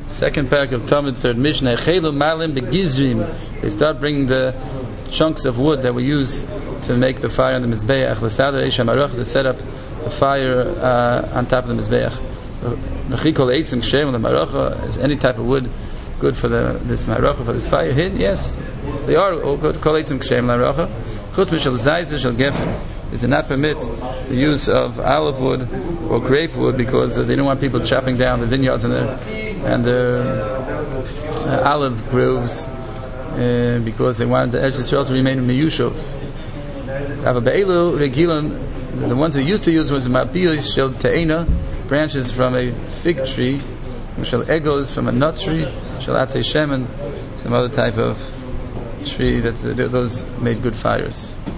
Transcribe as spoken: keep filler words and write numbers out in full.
Second parak of Talmud, third Mishnah. Chelu malim begizrim. They start bringing the chunks of wood that we use to make the fire on the mizbeach. L'sadar eish hamarocha, to set up the fire uh, on top of the mizbeach. Mechikol eitzim kshem l'marocha. Is any type of wood good for the this marocha, for this fire hit? Yes, they are all good. Kol eitzim kshem l'marocha. Chutz mishal zayis v'shal gefen. They did not permit the use of olive wood or grape wood because uh, they didn't want people chopping down the vineyards and the and the uh, olive groves uh, because they wanted the Eretz Yisrael to remain miyushov. Avabeelu regilan, the ones they used to use was ma'biyos shel te'ena, branches from a fig tree, shel egos from a nut tree, shel atzei shemen, some other type of tree that uh, those made good fires.